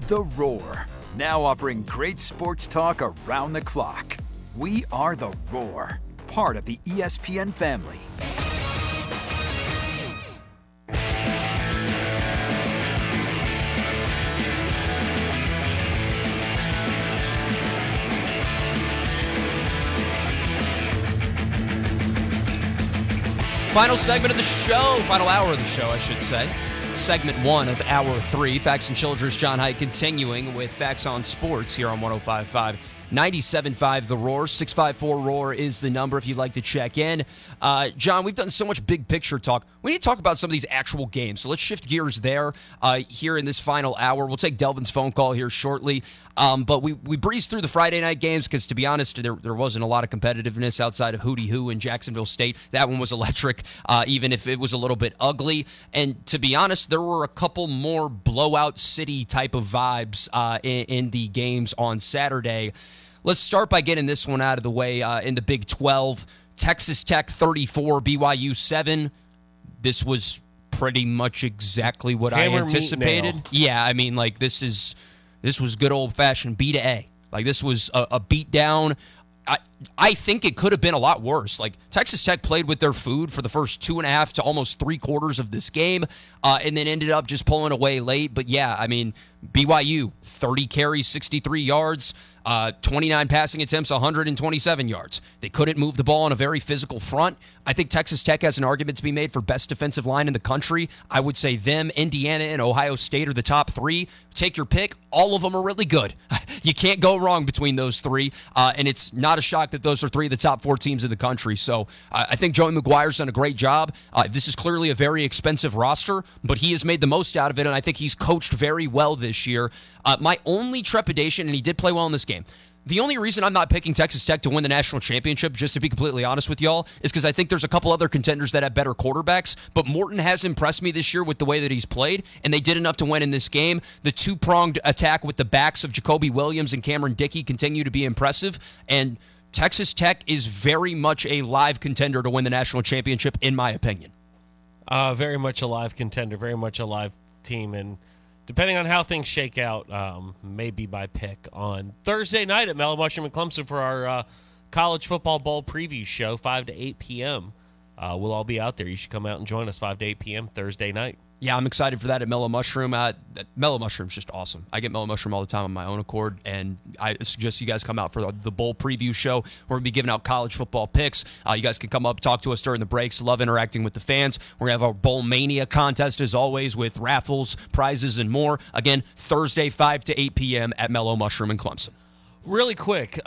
The Roar, now offering great sports talk around the clock. We are The Roar, part of the ESPN family. Final segment of the show, final hour of the show, I should say. Segment 1 of Hour 3. Facts and Children's John Haidt continuing with Facts on Sports here on 105.5. 97.5 The Roar. 654-ROAR is the number if you'd like to check in. John, we've done so much big picture talk. We need to talk about some of these actual games. So let's shift gears there here in this final hour. We'll take Delvin's phone call here shortly. But we breezed through the Friday night games because, to be honest, there wasn't a lot of competitiveness outside of Hootie Hoo and Jacksonville State. That one was electric, even if it was a little bit ugly. And to be honest, there were a couple more blowout city type of vibes in the games on Saturday. Let's start by getting this one out of the way in the Big 12. Texas Tech 34, BYU 7. This was pretty much exactly what I anticipated. Yeah, I mean, like, this was good old-fashioned B to A. Like, this was a beat down. I think it could have been a lot worse. Like, Texas Tech played with their food for the first 2.5 to almost 3 quarters of this game, and then ended up just pulling away late. But, yeah, I mean, BYU, 30 carries, 63 yards, 29 passing attempts, 127 yards. They couldn't move the ball on a very physical front. I think Texas Tech has an argument to be made for best defensive line in the country. I would say them, Indiana, and Ohio State are the top 3. Take your pick. All of them are really good. You can't go wrong between those 3, and it's not a shock that those are 3 of the top 4 teams in the country. So I think Joey McGuire's done a great job. This is clearly a very expensive roster, but he has made the most out of it, and I think he's coached very well this year. My only trepidation, and he did play well in this game, the only reason I'm not picking Texas Tech to win the national championship, just to be completely honest with y'all, is because I think there's a couple other contenders that have better quarterbacks, but Morton has impressed me this year with the way that he's played, and they did enough to win in this game. The two-pronged attack with the backs of Jacoby Williams and Cameron Dickey continue to be impressive, and Texas Tech is very much a live contender to win the national championship, in my opinion. Very much a live contender, very much a live team, and depending on how things shake out, maybe my pick on Thursday night at Mellow Mushroom and Clemson for our College Football Bowl preview show, 5 to 8 p.m. We'll all be out there. You should come out and join us 5 to 8 p.m. Thursday night. Yeah, I'm excited for that at Mellow Mushroom. Mellow Mushroom's just awesome. I get Mellow Mushroom all the time on my own accord, and I suggest you guys come out for the bowl preview show. We're going to be giving out college football picks. You guys can come up, talk to us during the breaks. Love interacting with the fans. We're going to have our Bowl Mania contest, as always, with raffles, prizes, and more. Again, Thursday, 5 to 8 p.m. at Mellow Mushroom in Clemson. Really quick,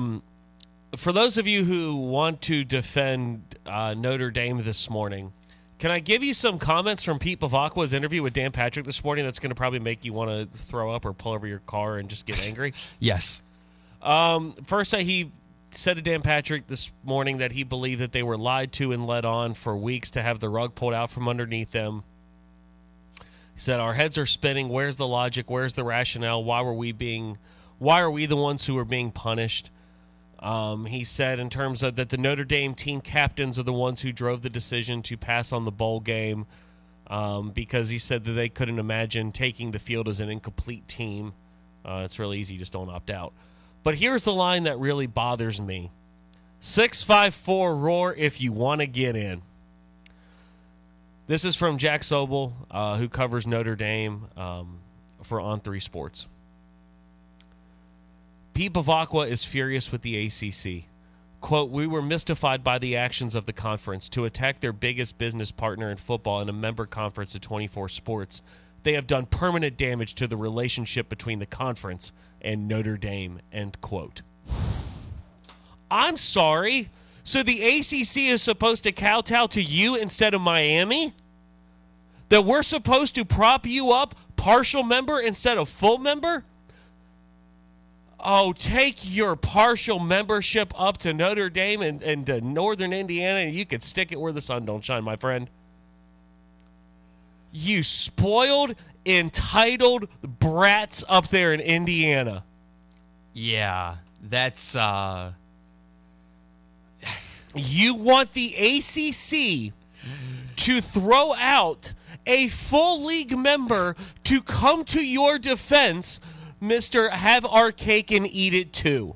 for those of you who want to defend Notre Dame this morning, can I give you some comments from Pete Bavacqua's interview with Dan Patrick this morning that's going to probably make you want to throw up or pull over your car and just get angry? Yes. First, he said to Dan Patrick this morning that he believed that they were lied to and led on for weeks to have the rug pulled out from underneath them. He said, our heads are spinning. Where's the logic? Where's the rationale? Why are we the ones who are being punished? He said in terms of that the Notre Dame team captains are the ones who drove the decision to pass on the bowl game because he said that they couldn't imagine taking the field as an incomplete team. It's really easy. Just don't opt out. But here's the line that really bothers me. 654-ROAR if you want to get in. This is from Jack Sobel, who covers Notre Dame for On3 Sports. Pete Bavacqua is furious with the ACC. Quote, we were mystified by the actions of the conference to attack their biggest business partner in football in a member conference of 24 sports. They have done permanent damage to the relationship between the conference and Notre Dame, end quote. I'm sorry. So the ACC is supposed to kowtow to you instead of Miami? That we're supposed to prop you up partial member instead of full member? Oh, take your partial membership up to Notre Dame and to Northern Indiana, and you could stick it where the sun don't shine, my friend. You spoiled, entitled brats up there in Indiana. Yeah, that's... You want the ACC to throw out a full league member to come to your defense, Mr. Have our cake and eat it too.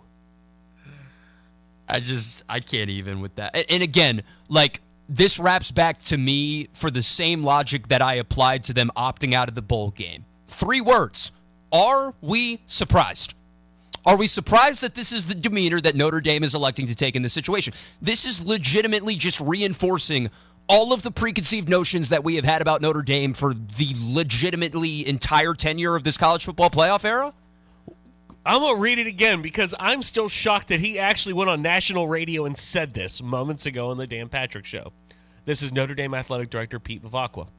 I can't even with that. And again, like, this wraps back to me for the same logic that I applied to them opting out of the bowl game. 3 words. Are we surprised? Are we surprised that this is the demeanor that Notre Dame is electing to take in this situation? This is legitimately just reinforcing all of the preconceived notions that we have had about Notre Dame for the legitimately entire tenure of this college football playoff era? I'm going to read it again because I'm still shocked that he actually went on national radio and said this moments ago on the Dan Patrick Show. This is Notre Dame Athletic Director Pete Bevacqua.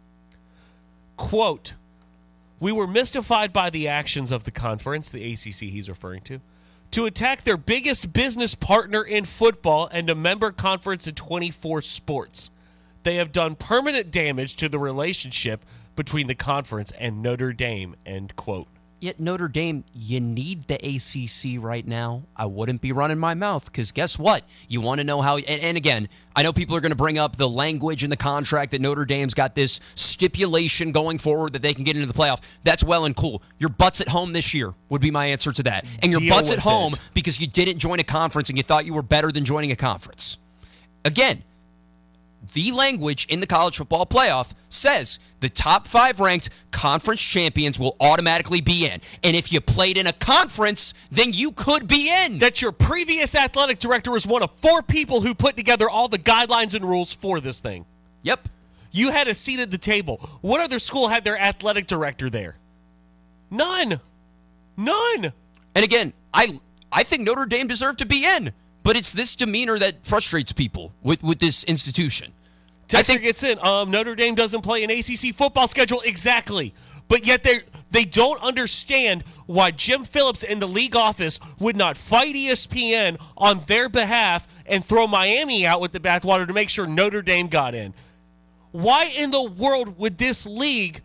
Quote, "We were mystified by the actions of the conference," the ACC he's referring to attack their biggest business partner in football and a member conference in 24 sports. They have done permanent damage to the relationship between the conference and Notre Dame, end quote. Yet Notre Dame, you need the ACC right now. I wouldn't be running my mouth because guess what? You want to know how, and again, I know people are going to bring up the language in the contract that Notre Dame's got this stipulation going forward that they can get into the playoff. That's well and cool. Your butt's at home this year would be my answer to that. And your butt's at home because you didn't join a conference and you thought you were better than joining a conference. Again, the language in the college football playoff says the top 5 ranked conference champions will automatically be in. And if you played in a conference, then you could be in. That your previous athletic director was one of 4 people who put together all the guidelines and rules for this thing. Yep. You had a seat at the table. What other school had their athletic director there? None. And again, I think Notre Dame deserved to be in. But it's this demeanor that frustrates people with this institution. Texter gets in. Notre Dame doesn't play an ACC football schedule. Exactly. But yet they don't understand why Jim Phillips in the league office would not fight ESPN on their behalf and throw Miami out with the bathwater to make sure Notre Dame got in. Why in the world would this league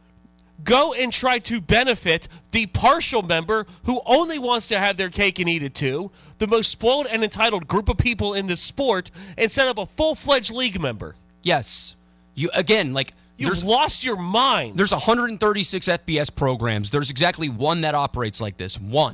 go and try to benefit the partial member who only wants to have their cake and eat it too, the most spoiled and entitled group of people in the sport, and set up a full-fledged league member? Yes. You've lost your mind. There's 136 FBS programs. There's exactly one that operates like this. One.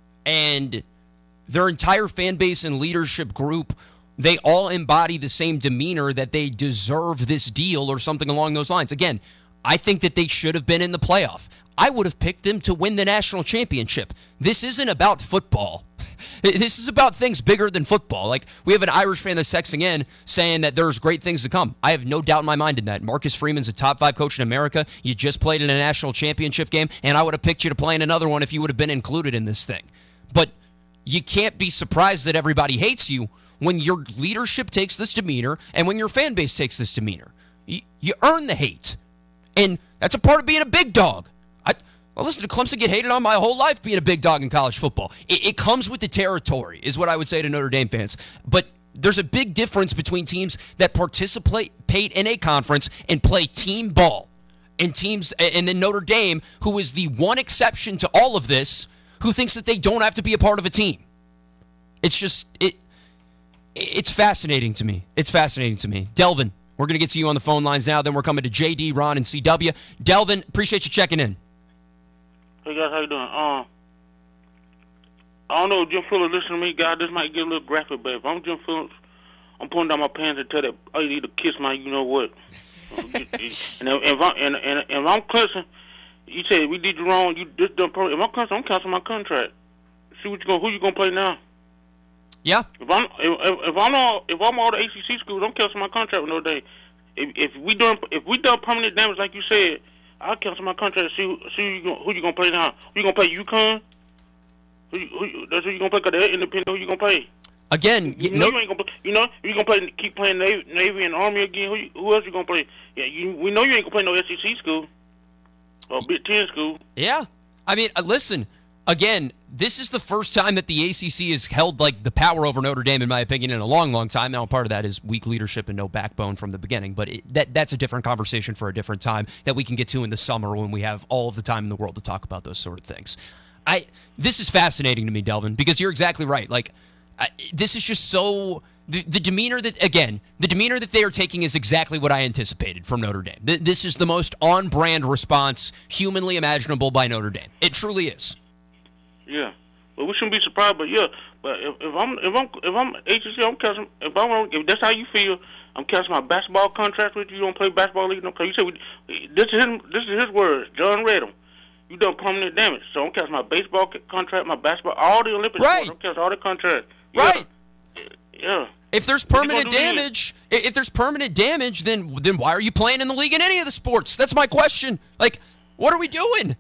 And their entire fan base and leadership group, they all embody the same demeanor that they deserve this deal or something along those lines. Again, I think that they should have been in the playoff. I would have picked them to win the national championship. This isn't about football. This is about things bigger than football. Like, we have an Irish fan that's texting in saying that there's great things to come. I have no doubt in my mind in that. Marcus Freeman's a top 5 coach in America. You just played in a national championship game, and I would have picked you to play in another one if you would have been included in this thing. But you can't be surprised that everybody hates you when your leadership takes this demeanor and when your fan base takes this demeanor. You earn the hate. And that's a part of being a big dog. I listened to Clemson get hated on my whole life being a big dog in college football. It comes with the territory, is what I would say to Notre Dame fans. But there's a big difference between teams that participate in a conference and play team ball, and then Notre Dame, who is the one exception to all of this, who thinks that they don't have to be a part of a team. It's just, it's fascinating to me. It's fascinating to me. Delvin, we're going to get to you on the phone lines now. Then we're coming to JD, Ron, and CW. Delvin, appreciate you checking in. Hey guys, how you doing? I don't know if Jim Phillips listen to me, guys. This might get a little graphic, but if I'm Jim Phillips, I'm pulling down my pants and tell that I need to kiss my you know what. And if I'm Clemson, you say we did you wrong. You just done. If I'm Clemson, I'm canceling my contract. See who you gonna play now? Yeah. If I'm all the ACC schools, I'm canceling my contract with Notre Dame. If we done permanent damage like you said, I'll cancel my contract. See who you gonna play now? Who you gonna play? UConn? That's who you gonna play? Cause they're independent. Who you gonna play? Again, you ain't gonna play. You gonna play? Keep playing Navy and Army again. Who else you gonna play? Yeah, we know you ain't gonna play no SEC school or Big Ten school. Yeah, I mean, listen. Again, this is the first time that the ACC has held like the power over Notre Dame, in my opinion, in a long, long time. Now, part of that is weak leadership and no backbone from the beginning, but that's a different conversation for a different time that we can get to in the summer when we have all of the time in the world to talk about those sort of things. This is fascinating to me, Delvin, because you're exactly right. Like, this is just so the demeanor that they are taking is exactly what I anticipated from Notre Dame. This is the most on-brand response humanly imaginable by Notre Dame. It truly is. Yeah, but we shouldn't be surprised. But yeah, but if I'm HCC, I'm canceling. If that's how you feel, I'm canceling my basketball contract with you. You don't play basketball league, no? Because you said this is his words. John read them. You done permanent damage. So I'm canceling my baseball contract, my basketball, all the Olympic sports. I'm canceling all the contracts. Yeah. Right. Yeah. If there's permanent damage, then why are you playing in the league in any of the sports? That's my question. Like, what are we doing?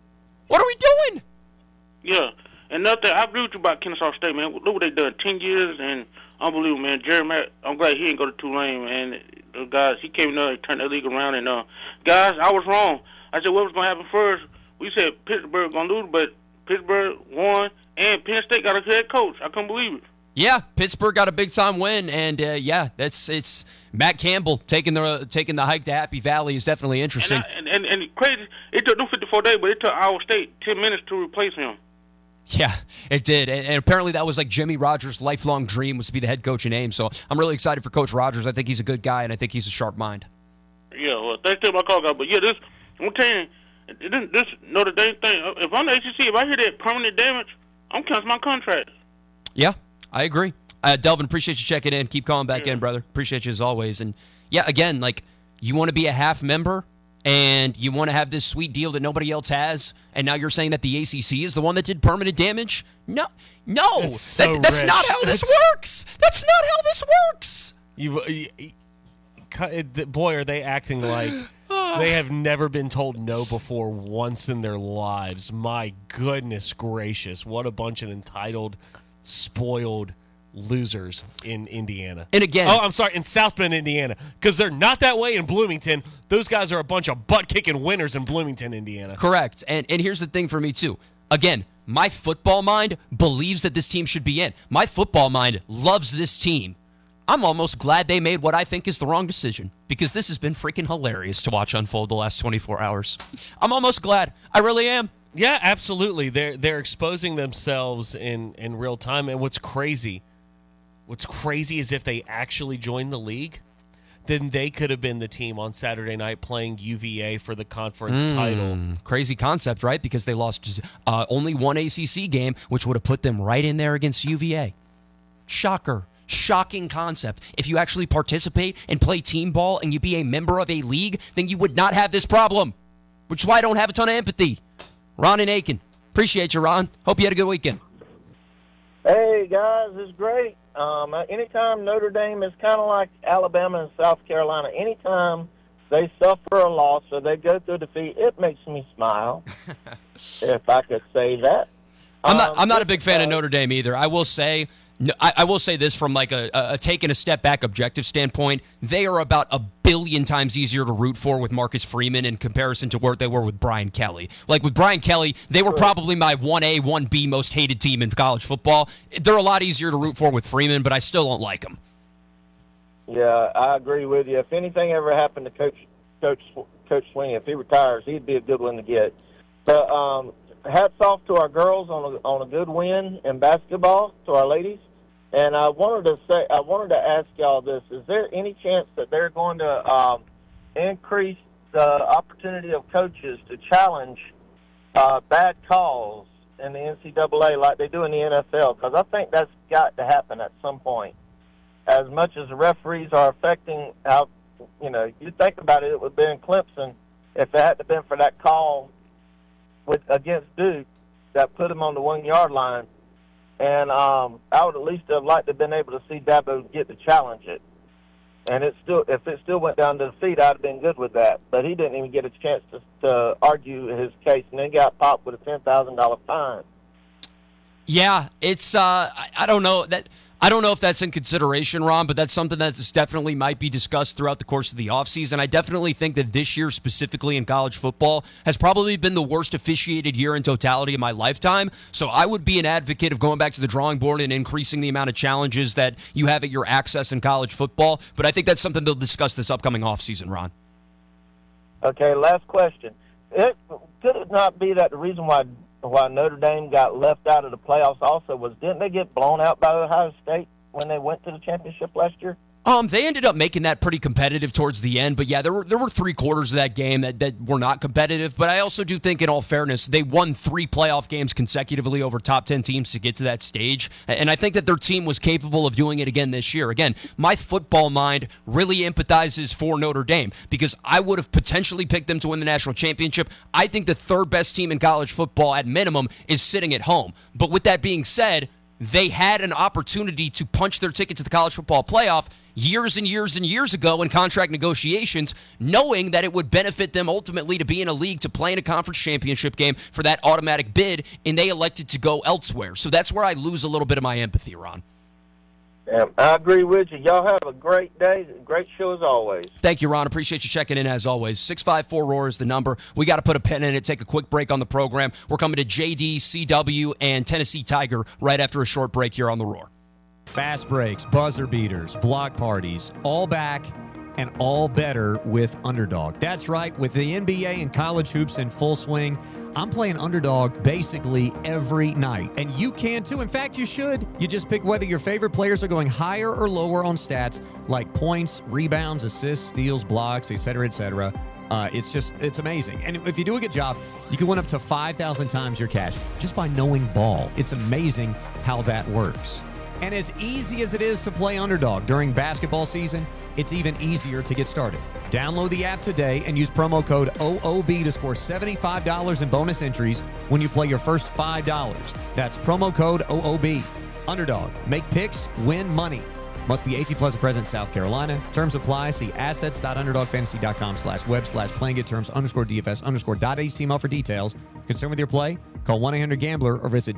Yeah. And another thing, I agree with you about Kennesaw State, man. Look what they done, 10 years, and unbelievable, man. Jerry Mack, I'm glad he didn't go to Tulane, man. The guys, he came in there and turned the league around. And guys, I was wrong. I said what was going to happen first. We said Pittsburgh going to lose, but Pittsburgh won, and Penn State got a head coach. I couldn't believe it. Yeah, Pittsburgh got a big-time win, and it's Matt Campbell taking the hike to Happy Valley is definitely interesting. And crazy, it took them 54 days, but it took Iowa State 10 minutes to replace him. Yeah, it did, and apparently that was like Jimmy Rogers' lifelong dream was to be the head coach in Ames. So I'm really excited for Coach Rogers. I think he's a good guy, and I think he's a sharp mind. Yeah, well, thanks to my call, guy. But yeah, I'm telling you, this Notre Dame thing. If I'm the ACC, if I hear that permanent damage, I'm canceling my contract. Yeah, I agree. Delvin, appreciate you checking in. Keep calling back in, brother. Appreciate you as always. And yeah, again, like you want to be a half member. And you want to have this sweet deal that nobody else has, and now you're saying that the ACC is the one that did permanent damage? No, that's not how this works. That's not how this works. Boy, are they acting like they have never been told no before once in their lives. My goodness gracious, what a bunch of entitled, spoiled losers in Indiana. And again, I'm sorry, in South Bend, Indiana, because they're not that way in Bloomington. Those guys are a bunch of butt-kicking winners in Bloomington, Indiana. Correct. And here's the thing for me, too. Again, my football mind believes that this team should be in. My football mind loves this team. I'm almost glad they made what I think is the wrong decision, because this has been freaking hilarious to watch unfold the last 24 hours. I'm almost glad. I really am. Yeah, absolutely. They're exposing themselves in real time. And what's crazy is if they actually joined the league, then they could have been the team on Saturday night playing UVA for the conference title. Crazy concept, right? Because they lost only one ACC game, which would have put them right in there against UVA. Shocker. Shocking concept. If you actually participate and play team ball and you be a member of a league, then you would not have this problem, which is why I don't have a ton of empathy. Ron and Aiken. Appreciate you, Ron. Hope you had a good weekend. Hey, guys, it's great. Anytime Notre Dame is kind of like Alabama and South Carolina, anytime they suffer a loss or they go through defeat, it makes me smile, if I could say that. I'm not a big fan of Notre Dame either. I will say this from like a taking a step back objective standpoint. They are about 1 billion times easier to root for with Marcus Freeman in comparison to where they were with Brian Kelly. Like with Brian Kelly, they were probably my 1A, 1B most hated team in college football. They're a lot easier to root for with Freeman, but I still don't like them. Yeah, I agree with you. If anything ever happened to Coach Swing, if he retires, he'd be a good one to get. But hats off to our girls on a good win in basketball, to our ladies. And I wanted to ask y'all this: is there any chance that they're going to increase the opportunity of coaches to challenge bad calls in the NCAA like they do in the NFL? Because I think that's got to happen at some point. As much as the referees are affecting how, you think about it, it would have been Clemson if it hadn't been for that call against Duke that put him on the 1 yard line. And I would at least have liked to have been able to see Dabo get to challenge it. And if it still went down to defeat, I'd have been good with that. But he didn't even get a chance to argue his case, and then got popped with a $10,000 fine. Yeah, it's I don't know that. I don't know if that's in consideration, Ron, but that's something that definitely might be discussed throughout the course of the offseason. I definitely think that this year, specifically in college football, has probably been the worst officiated year in totality of my lifetime. So I would be an advocate of going back to the drawing board and increasing the amount of challenges that you have at your access in college football. But I think that's something they'll discuss this upcoming offseason, Ron. Okay, last question. Could it not be that the reason why Notre Dame got left out of the playoffs also was, didn't they get blown out by Ohio State? when they went to the championship last year? They ended up making that pretty competitive towards the end, but yeah, there were 3 quarters of that game that were not competitive. But I also do think, in all fairness, they won 3 playoff games consecutively over top 10 teams to get to that stage, and I think that their team was capable of doing it again this year. Again, my football mind really empathizes for Notre Dame because I would have potentially picked them to win the national championship. I think the 3rd best team in college football at minimum is sitting at home. But with that being said, they had an opportunity to punch their ticket to the college football playoff years and years and years ago in contract negotiations, knowing that it would benefit them ultimately to be in a league, to play in a conference championship game for that automatic bid, and they elected to go elsewhere. So that's where I lose a little bit of my empathy, Ron. I agree with you. Y'all have a great day. Great show as always. Thank you, Ron. Appreciate you checking in as always. 654-ROAR is the number. We got to put a pin in it, take a quick break on the program. We're coming to JD, CW, and Tennessee Tiger right after a short break here on the Roar. Fast breaks, buzzer beaters, block parties, all back and all better with Underdog. That's right. With the NBA and college hoops in full swing, I'm playing Underdog basically every night, and you can too. In fact, you should. You just pick whether your favorite players are going higher or lower on stats like points, rebounds, assists, steals, blocks, etc., etc. It's amazing. And if you do a good job, you can win up to 5,000 times your cash just by knowing ball. It's amazing how that works. And as easy as it is to play Underdog during basketball season, it's even easier to get started. Download the app today and use promo code OOB to score $75 in bonus entries when you play your first $5. That's promo code OOB. Underdog. Make picks, win money. Must be 18 plus and present, South Carolina. Terms apply. See assets.underdogfantasy.com/web/playing get terms _DFS_.html for details. Concerned with your play? Call 1-800-GAMBLER or visit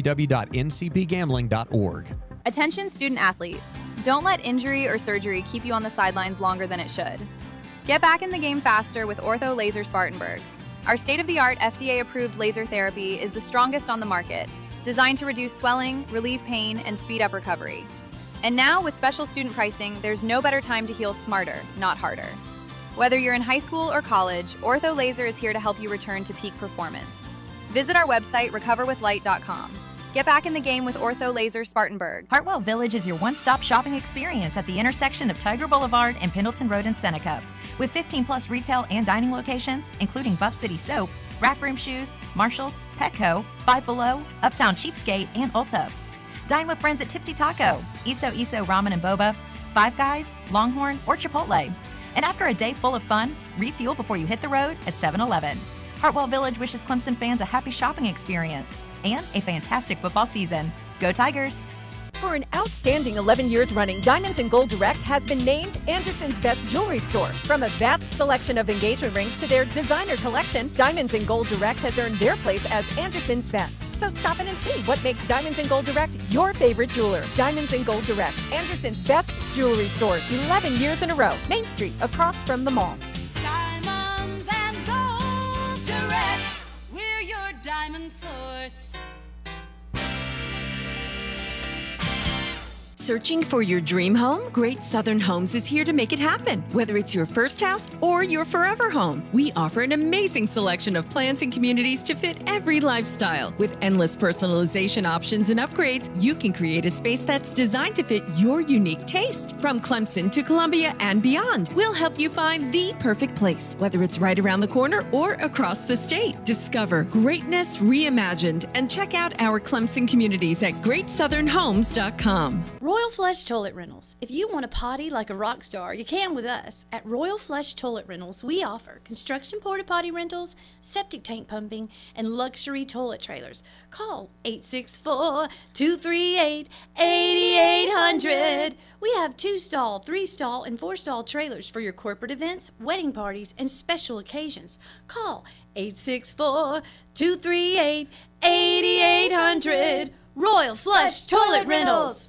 www.ncpgambling.org. Attention student athletes. Don't let injury or surgery keep you on the sidelines longer than it should. Get back in the game faster with Ortho Laser Spartanburg. Our state-of-the-art FDA-approved laser therapy is the strongest on the market, designed to reduce swelling, relieve pain, and speed up recovery. And now, with special student pricing, there's no better time to heal smarter, not harder. Whether you're in high school or college, Ortho Laser is here to help you return to peak performance. Visit our website, recoverwithlight.com. Get back in the game with Ortho Laser Spartanburg. Hartwell Village is your one-stop shopping experience at the intersection of Tiger Boulevard and Pendleton Road in Seneca. With 15-plus retail and dining locations, including Buff City Soap, Rack Room Shoes, Marshalls, Petco, Five Below, Uptown Cheapskate, and Ulta. Dine with friends at Tipsy Taco, Iso Ramen and Boba, Five Guys, Longhorn, or Chipotle. And after a day full of fun, refuel before you hit the road at 7-Eleven. Hartwell Village wishes Clemson fans a happy shopping experience and a fantastic football season. Go Tigers! For an outstanding 11 years running, Diamonds in Gold Direct has been named Anderson's best jewelry store. From a vast selection of engagement rings to their designer collection, Diamonds in Gold Direct has earned their place as Anderson's best. So stop in and see what makes Diamonds in Gold Direct your favorite jeweler. Diamonds in Gold Direct, Anderson's best jewelry store, 11 years in a row. Main Street, across from the mall. Diamonds and Gold Direct, we're your diamond source. Searching for your dream home? Great Southern Homes is here to make it happen. Whether it's your first house or your forever home, we offer an amazing selection of plans and communities to fit every lifestyle. With endless personalization options and upgrades, you can create a space that's designed to fit your unique taste. From Clemson to Columbia and beyond, we'll help you find the perfect place, whether it's right around the corner or across the state. Discover greatness reimagined and check out our Clemson communities at GreatSouthernHomes.com. Royal Flush Toilet Rentals. If you want to potty like a rock star, you can with us. At Royal Flush Toilet Rentals, we offer construction porta potty rentals, septic tank pumping, and luxury toilet trailers. Call 864-238-8800. We have 2-stall, 3-stall, and 4-stall trailers for your corporate events, wedding parties, and special occasions. Call 864-238-8800. Royal Flush Toilet Rentals.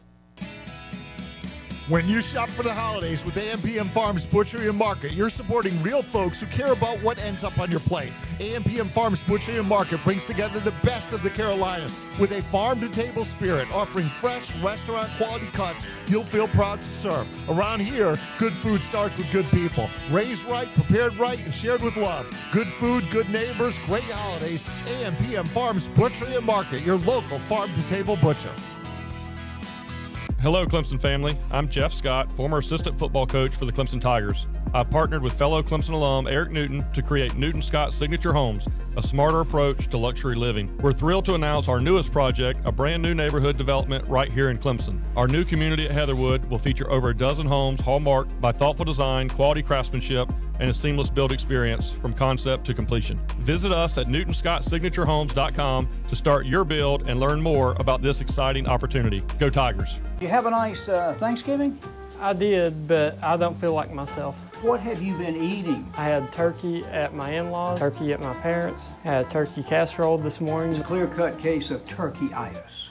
When you shop for the holidays with AMPM Farms Butchery and Market, you're supporting real folks who care about what ends up on your plate. AMPM Farms Butchery and Market brings together the best of the Carolinas with a farm-to-table spirit, offering fresh, restaurant-quality cuts you'll feel proud to serve. Around here, good food starts with good people. Raised right, prepared right, and shared with love. Good food, good neighbors, great holidays. AMPM Farms Butchery and Market, your local farm-to-table butcher. Hello, Clemson family. I'm Jeff Scott, former assistant football coach for the Clemson Tigers. I partnered with fellow Clemson alum Eric Newton to create Newton Scott Signature Homes, a smarter approach to luxury living. We're thrilled to announce our newest project, a brand new neighborhood development right here in Clemson. Our new community at Heatherwood will feature over a dozen homes hallmarked by thoughtful design, quality craftsmanship, and a seamless build experience from concept to completion. Visit us at NewtonScottSignatureHomes.com to start your build and learn more about this exciting opportunity. Go Tigers! Did you have a nice Thanksgiving? I did, but I don't feel like myself. What have you been eating? I had turkey at my in-laws, turkey at my parents', had turkey casserole this morning. It's a clear-cut case of turkey-itis.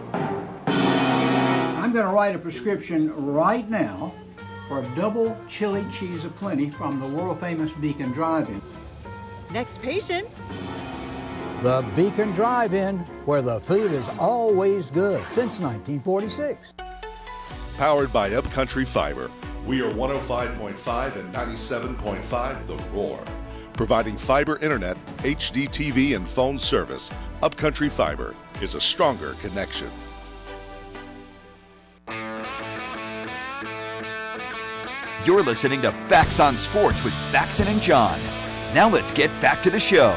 I'm going to write a prescription right now for a double chili cheese aplenty from the world-famous Beacon Drive-In. Next patient. The Beacon Drive-In, where the food is always good since 1946. Powered by Upcountry Fiber. We are 105.5 and 97.5 The Roar. Providing fiber internet, HD TV, and phone service, Upcountry Fiber is a stronger connection. You're listening to Facts on Sports with Faxon and John. Now let's get back to the show.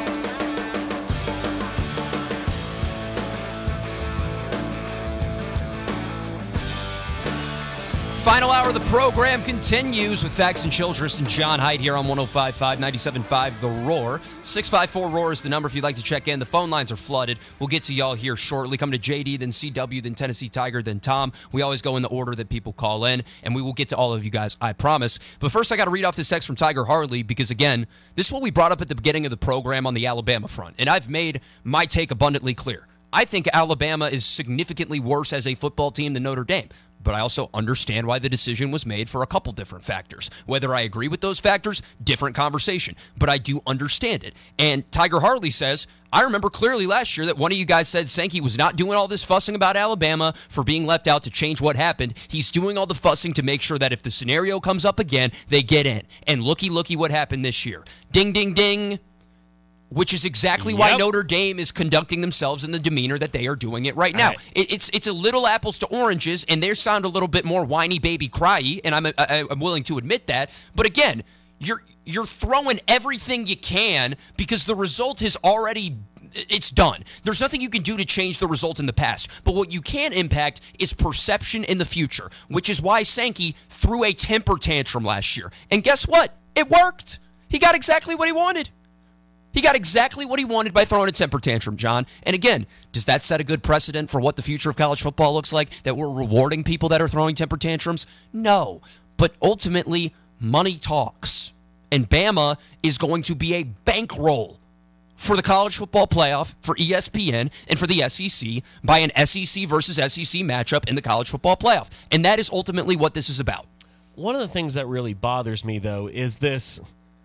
Final hour of the program continues with Faxon Childress and John Height here on 105.5, 97.5 The Roar. 654-ROAR is the number if you'd like to check in. The phone lines are flooded. We'll get to y'all here shortly. Coming to JD, then CW, then Tennessee Tiger, then Tom. We always go in the order that people call in, and we will get to all of you guys, I promise. But first, I got to read off this text from Tiger Harley because, again, this is what we brought up at the beginning of the program on the Alabama front, and I've made my take abundantly clear. I think Alabama is significantly worse as a football team than Notre Dame. But I also understand why the decision was made for a couple different factors. Whether I agree with those factors, different conversation. But I do understand it. And Tiger Harley says, I remember clearly last year that one of you guys said Sankey was not doing all this fussing about Alabama for being left out to change what happened. He's doing all the fussing to make sure that if the scenario comes up again, they get in. And looky what happened this year. Ding, ding, ding. Which is exactly why Notre Dame is conducting themselves in the demeanor that they are doing it right now. It's a little apples to oranges, and they sound a little bit more whiny baby cryy, and I'm willing to admit that. But again, you're throwing everything you can because the result is already it's done. There's nothing you can do to change the result in the past. But what you can impact is perception in the future, which is why Sankey threw a temper tantrum last year. And guess what? It worked. He got exactly what he wanted. He got exactly what he wanted by throwing a temper tantrum, John. And again, does that set a good precedent for what the future of college football looks like? That we're rewarding people that are throwing temper tantrums? No. But ultimately, money talks. And Bama is going to be a bankroll for the college football playoff, for ESPN, and for the SEC by an SEC versus SEC matchup in the college football playoff. And that is ultimately what this is about. One of the things that really bothers me, though, is this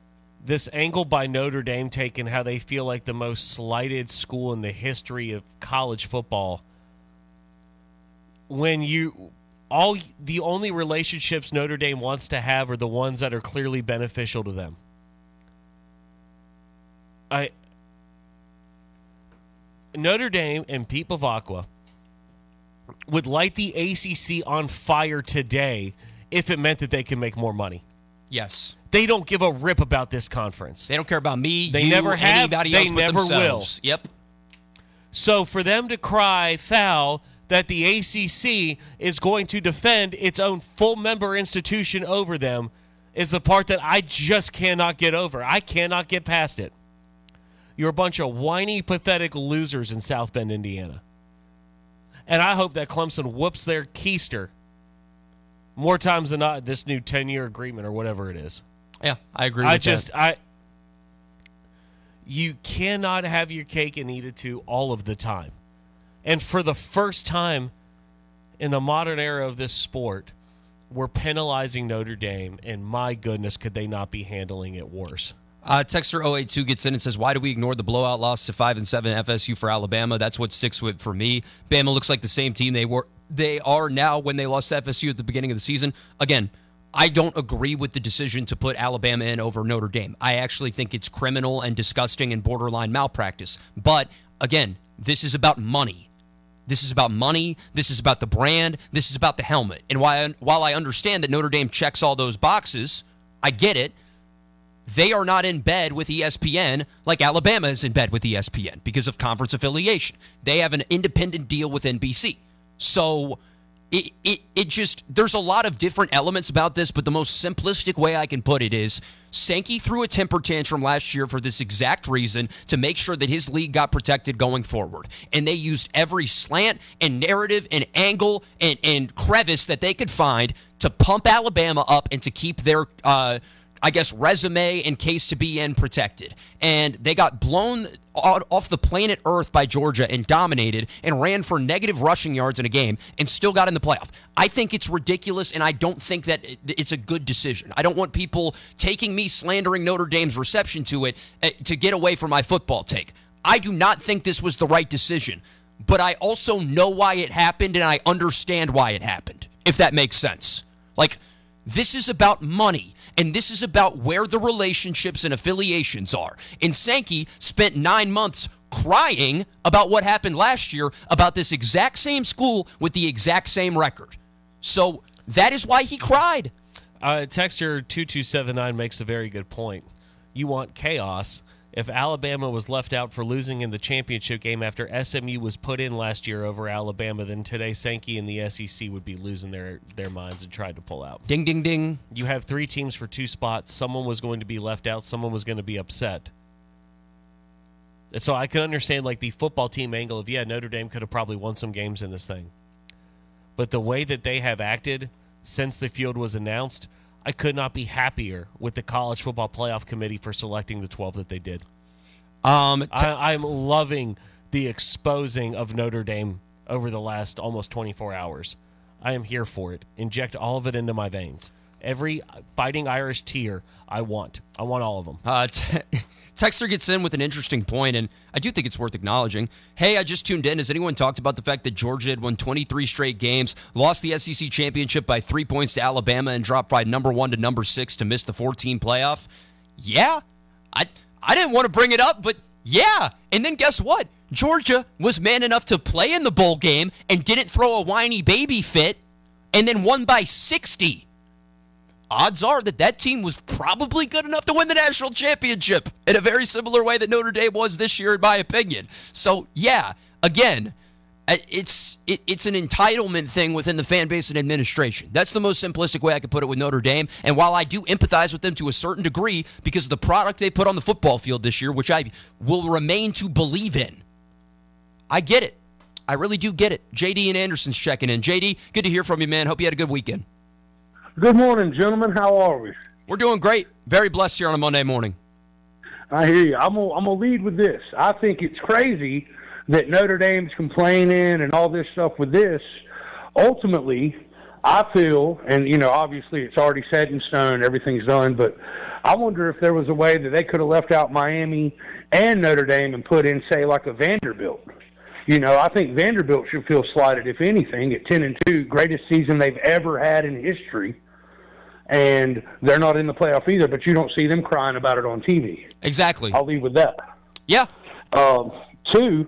angle by Notre Dame taking how they feel like the most slighted school in the history of college football. When the only relationships Notre Dame wants to have are the ones that are clearly beneficial to them. Notre Dame and Pete Bavacqua would light the ACC on fire today if it meant that they could make more money. Yes. They don't give a rip about this conference. They don't care about me, they you, never have, anybody they else but never themselves. will. Yep. So for them to cry foul that the ACC is going to defend its own full member institution over them is the part that I just cannot get over. I cannot get past it. You're a bunch of whiny, pathetic losers in South Bend, Indiana. And I hope that Clemson whoops their keister more times than not this new 10-year agreement or whatever it is. Yeah, I agree with that. You cannot have your cake and eat it too all of the time. And for the first time in the modern era of this sport, we're penalizing Notre Dame, and my goodness, could they not be handling it worse? Texter 082 gets in and says, why do we ignore the blowout loss to 5-7 FSU for Alabama? That's what sticks with for me. Bama looks like the same team they are now when they lost to FSU at the beginning of the season. Again, I don't agree with the decision to put Alabama in over Notre Dame. I actually think it's criminal and disgusting and borderline malpractice. But, again, this is about money. This is about money. This is about the brand. This is about the helmet. And while I understand that Notre Dame checks all those boxes, I get it. They are not in bed with ESPN like Alabama is in bed with ESPN because of conference affiliation. They have an independent deal with NBC. So it just, there's a lot of different elements about this, but the most simplistic way I can put it is Sankey threw a temper tantrum last year for this exact reason, to make sure that his league got protected going forward. And they used every slant and narrative and angle and crevice that they could find to pump Alabama up and to keep their resume and case to be in protected. And they got blown off the planet Earth by Georgia and dominated and ran for negative rushing yards in a game and still got in the playoff. I think it's ridiculous, and I don't think that it's a good decision. I don't want people taking me slandering Notre Dame's reception to it to get away from my football take. I do not think this was the right decision, but I also know why it happened, and I understand why it happened, if that makes sense. Like, this is about money, and this is about where the relationships and affiliations are. And Sankey spent 9 months crying about what happened last year about this exact same school with the exact same record. So that is why he cried. Texter 2279 makes a very good point. You want chaos. If Alabama was left out for losing in the championship game after SMU was put in last year over Alabama, then today Sankey and the SEC would be losing their minds and tried to pull out. Ding, ding, ding. You have 3 teams for 2 spots. Someone was going to be left out. Someone was going to be upset. And so I can understand like the football team angle of, Notre Dame could have probably won some games in this thing. But the way that they have acted since the field was announced, I could not be happier with the College Football Playoff Committee for selecting the 12 that they did. I'm loving the exposing of Notre Dame over the last almost 24 hours. I am here for it. Inject all of it into my veins. Every Fighting Irish tear I want. I want all of them. Texter gets in with an interesting point, and I do think it's worth acknowledging. Hey, I just tuned in. Has anyone talked about the fact that Georgia had won 23 straight games, lost the SEC championship by 3 points to Alabama, and dropped by number 1 to number 6 to miss the 14 playoff? Yeah. I didn't want to bring it up, but yeah. And then guess what? Georgia was man enough to play in the bowl game and didn't throw a whiny baby fit and then won by 60. Odds are that team was probably good enough to win the national championship in a very similar way that Notre Dame was this year, in my opinion. So, yeah, again, it's an entitlement thing within the fan base and administration. That's the most simplistic way I could put it with Notre Dame. And while I do empathize with them to a certain degree because of the product they put on the football field this year, which I will remain to believe in, I get it. I really do get it. JD and Anderson's checking in. JD, good to hear from you, man. Hope you had a good weekend. Good morning, gentlemen. How are we? We're doing great. Very blessed here on a Monday morning. I hear you. I'm gonna lead with this. I think it's crazy that Notre Dame's complaining and all this stuff with this. Ultimately, I feel, and, obviously it's already set in stone, everything's done, but I wonder if there was a way that they could have left out Miami and Notre Dame and put in, say, like a Vanderbilt. I think Vanderbilt should feel slighted, if anything, at 10-2, greatest season they've ever had in history. And they're not in the playoff either, but you don't see them crying about it on TV. Exactly. I'll leave with that. Yeah. 2,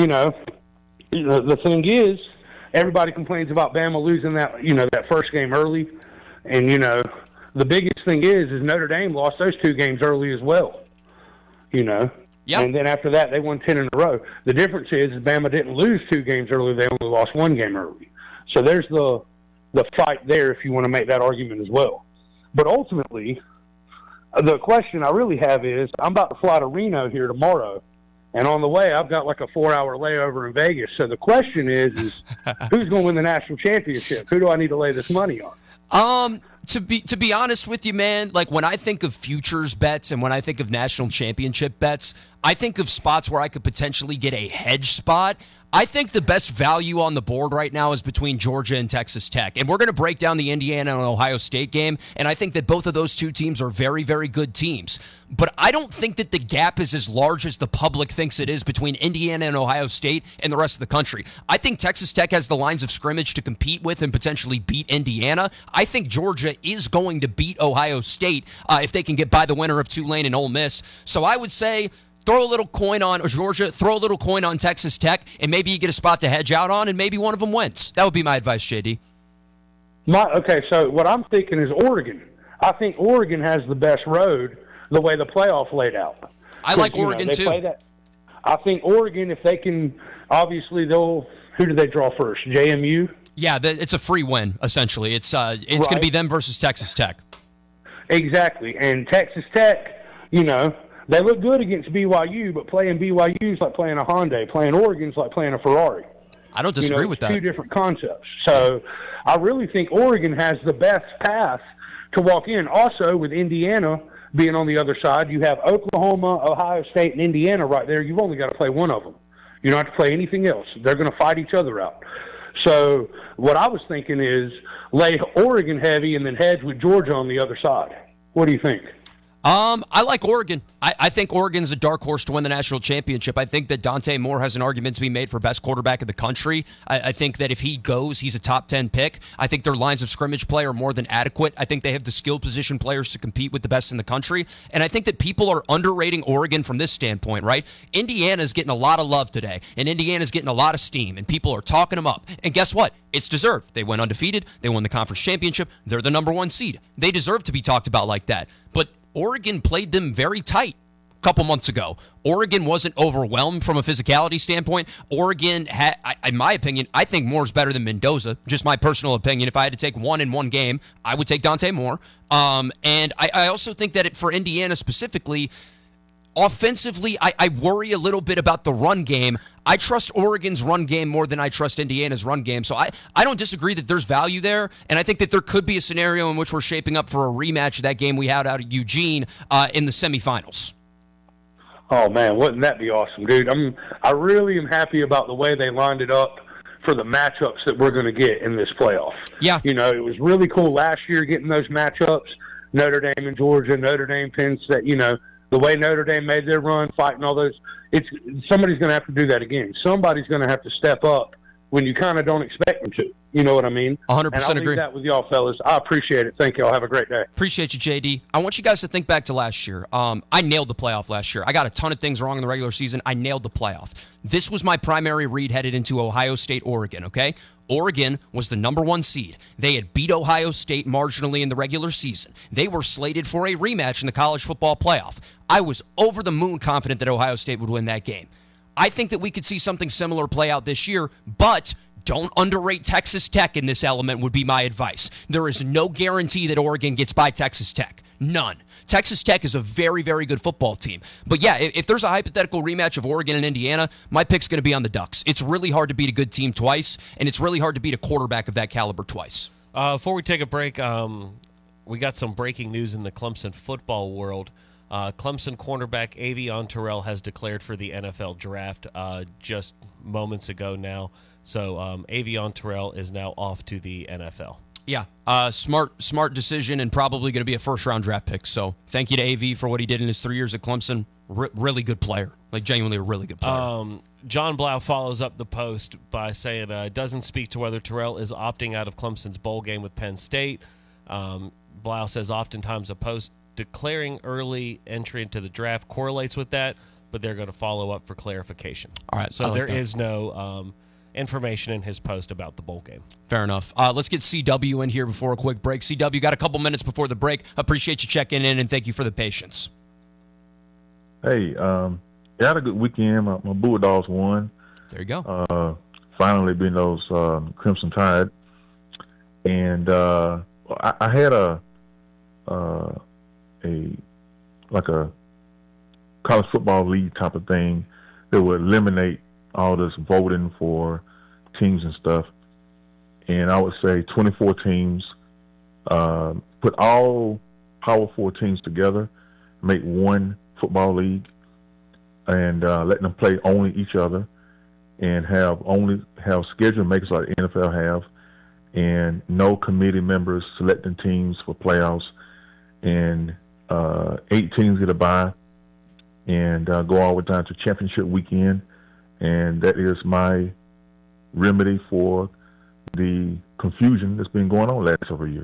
the thing is, everybody complains about Bama losing that, that first game early. And, the biggest thing is Notre Dame lost those 2 games early as well. Yep. And then after that, they won 10 in a row. The difference is Bama didn't lose 2 games early. They only lost 1 game early. So there's the fight there if you want to make that argument as well. But ultimately, the question I really have is, I'm about to fly to Reno here tomorrow, and on the way, I've got like a 4-hour layover in Vegas. So the question is who's going to win the national championship? Who do I need to lay this money on? To be honest with you, man, like when I think of futures bets and when I think of national championship bets, I think of spots where I could potentially get a hedge spot. I think the best value on the board right now is between Georgia and Texas Tech. And we're going to break down the Indiana and Ohio State game, and I think that both of those 2 teams are very, very good teams. But I don't think that the gap is as large as the public thinks it is between Indiana and Ohio State and the rest of the country. I think Texas Tech has the lines of scrimmage to compete with and potentially beat Indiana. I think Georgia is going to beat Ohio State if they can get by the winner of Tulane and Ole Miss. So I would say Throw a little coin on Georgia, throw a little coin on Texas Tech, and maybe you get a spot to hedge out on, and maybe one of them wins. That would be my advice, JD. Okay, so what I'm thinking is Oregon. I think Oregon has the best road the way the playoff laid out. I like Oregon, they too. Play that. I think Oregon, if they can, obviously who do they draw first? JMU? Yeah, it's a free win, essentially. It's going to be them versus Texas Tech. Exactly. And Texas Tech, they look good against BYU, but playing BYU is like playing a Hyundai. Playing Oregon is like playing a Ferrari. I don't disagree with that. Two different concepts. So I really think Oregon has the best path to walk in. Also, with Indiana being on the other side, you have Oklahoma, Ohio State, and Indiana right there. You've only got to play one of them. You don't have to play anything else. They're going to fight each other out. So what I was thinking is lay Oregon heavy and then hedge with Georgia on the other side. What do you think? I like Oregon. I think Oregon's a dark horse to win the national championship. I think that Dante Moore has an argument to be made for best quarterback in the country. I think that if he goes, he's a top 10 pick. I think their lines of scrimmage play are more than adequate. I think they have the skilled position players to compete with the best in the country. And I think that people are underrating Oregon from this standpoint, right? Indiana's getting a lot of love today, and Indiana's getting a lot of steam, and people are talking them up. And guess what? It's deserved. They went undefeated. They won the conference championship. They're the number 1 seed. They deserve to be talked about like that. But Oregon played them very tight a couple months ago. Oregon wasn't overwhelmed from a physicality standpoint. Oregon had, in my opinion, I think Moore's better than Mendoza. Just my personal opinion. If I had to take one in one game, I would take Dante Moore. And I also think that for Indiana specifically, offensively, I worry a little bit about the run game. I trust Oregon's run game more than I trust Indiana's run game. So I don't disagree that there's value there, and I think that there could be a scenario in which we're shaping up for a rematch of that game we had out at Eugene in the semifinals. Oh, man, wouldn't that be awesome, dude? I really am happy about the way they lined it up for the matchups that we're going to get in this playoff. Yeah. It was really cool last year getting those matchups, Notre Dame and Georgia, Notre Dame, Penn State, the way Notre Dame made their run, fighting all those, somebody's going to have to do that again. Somebody's going to have to step up when you kind of don't expect them to. You know what I mean? 100% and I'll agree. leave that with y'all, fellas. I appreciate it. Thank y'all. Have a great day. Appreciate you, JD. I want you guys to think back to last year. I nailed the playoff last year. I got a ton of things wrong in the regular season. I nailed the playoff. This was my primary read headed into Ohio State, Oregon, okay? Oregon was the number 1 seed. They had beat Ohio State marginally in the regular season. They were slated for a rematch in the college football playoff. I was over the moon confident that Ohio State would win that game. I think that we could see something similar play out this year, but don't underrate Texas Tech in this element would be my advice. There is no guarantee that Oregon gets by Texas Tech. None. Texas Tech is a very, very good football team. But yeah, if there's a hypothetical rematch of Oregon and Indiana, my pick's going to be on the Ducks. It's really hard to beat a good team twice, and it's really hard to beat a quarterback of that caliber twice. Before we take a break, we got some breaking news in the Clemson football world. Clemson cornerback Avion Terrell has declared for the NFL draft just moments ago now. So Avion Terrell is now off to the NFL. Yeah, smart decision and probably going to be a first-round draft pick. So thank you to AV for what he did in his 3 years at Clemson. Really good player, like genuinely a really good player. John Blau follows up the post by saying it doesn't speak to whether Terrell is opting out of Clemson's bowl game with Penn State. Blau says oftentimes a post declaring early entry into the draft correlates with that, but they're going to follow up for clarification. All right, so there is no information in his post about the bowl game. Fair enough. Let's get CW in here before a quick break. CW, got a couple minutes before the break. Appreciate you checking in, and thank you for the patience. Hey, I had a good weekend. My Bulldogs won. There you go. Finally beating those Crimson Tide. And I had a college football league type of thing that would eliminate all this voting for teams and stuff. And I would say 24 teams, put all Power 4 teams together, make one football league, and let them play only each other, and have schedule makers like the NFL have, and no committee members selecting teams for playoffs, and 8 teams get a bye, and go all the way down to championship weekend. And that is my remedy for the confusion that's been going on the last several years.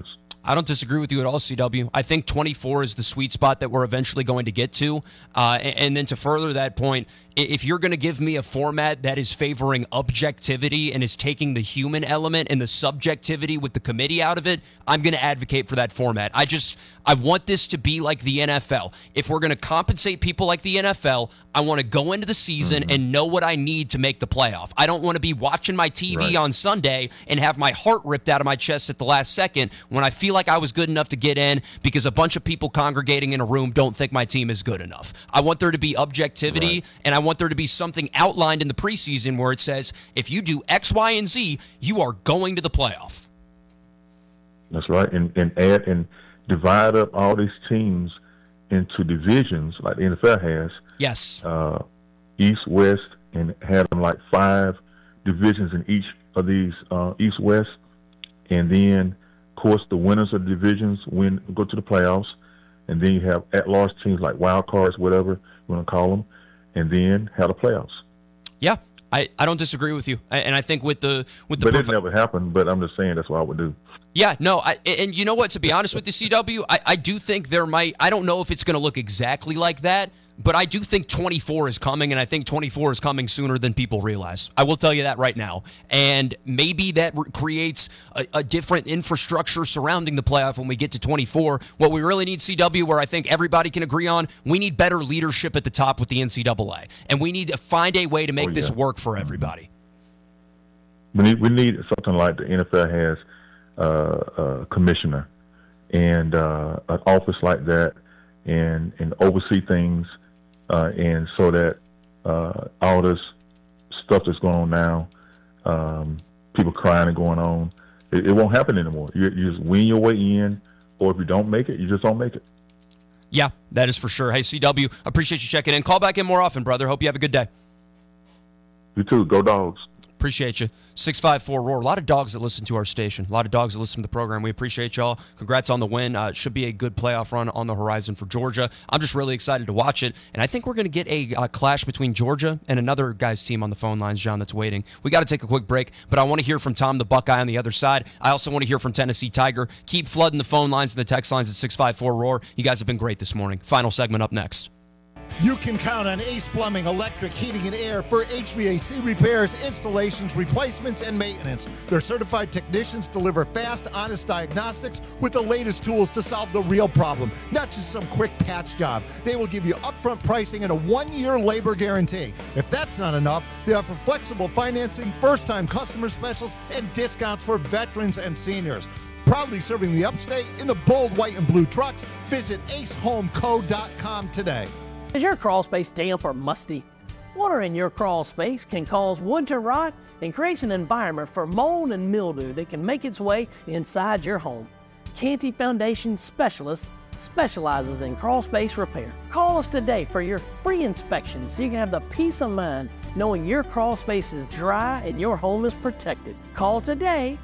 I don't disagree with you at all, CW. I think 24 is the sweet spot that we're eventually going to get to. And then to further that point, if you're going to give me a format that is favoring objectivity and is taking the human element and the subjectivity with the committee out of it, I'm going to advocate for that format. I want this to be like the NFL. If we're going to compensate people like the NFL, I want to go into the season and know what I need to make the playoff. I don't want to be watching my TV on Sunday and have my heart ripped out of my chest at the last second when I feel like I was good enough to get in because a bunch of people congregating in a room don't think my team is good enough. I want there to be objectivity, and I want there to be something outlined in the preseason where it says, if you do X, Y, and Z, you are going to the playoff. That's right. And add and divide up all these teams into divisions like the NFL has. Yes. East, West, and have them like 5 divisions in each of these East, West. And then, of course, the winners of the divisions go to the playoffs. And then you have at-large teams like wild cards, whatever you want to call them, and then have the playoffs. Yeah, I don't disagree with you. And I think with the But it never happened, but I'm just saying that's what I would do. Yeah, no, and you know what, to be honest with the CW, I do think there might, I don't know if it's going to look exactly like that, but I do think 24 is coming, and I think 24 is coming sooner than people realize. I will tell you that right now. And maybe that creates a different infrastructure surrounding the playoff when we get to 24. What we really need, CW, where I think everybody can agree on, we need better leadership at the top with the NCAA. And we need to find a way to make this work for everybody. We need something like the NFL has a commissioner and an office like that and oversee things. And so that all this stuff that's going on now, people crying and going on, it won't happen anymore. You just win your way in, or if you don't make it, you just don't make it. Yeah, that is for sure. Hey, CW, appreciate you checking in. Call back in more often, brother. Hope you have a good day. You too. Go Dogs. Appreciate you. 654-ROAR. A lot of dogs that listen to our station. A lot of dogs that listen to the program. We appreciate y'all. Congrats on the win. It should be a good playoff run on the horizon for Georgia. I'm just really excited to watch it. And I think we're going to get a clash between Georgia and another guy's team on the phone lines, John, that's waiting. We got to take a quick break, but I want to hear from Tom the Buckeye on the other side. I also want to hear from Tennessee Tiger. Keep flooding the phone lines and the text lines at 654-ROAR. You guys have been great this morning. Final segment up next. You can count on Ace Plumbing, Electric, Heating, and Air for HVAC repairs, installations, replacements, and maintenance. Their certified technicians deliver fast, honest diagnostics with the latest tools to solve the real problem, not just some quick patch job. They will give you upfront pricing and a 1-year labor guarantee. If that's not enough, they offer flexible financing, first-time customer specials, and discounts for veterans and seniors. Proudly serving the upstate in the bold white and blue trucks. Visit acehomeco.com today. Is your crawl space damp or musty? Water in your crawl space can cause wood to rot and creates an environment for mold and mildew that can make its way inside your home. Canty Foundation Specialist specializes in crawl space repair. Call us today for your free inspection so you can have the peace of mind knowing your crawl space is dry and your home is protected. Call today,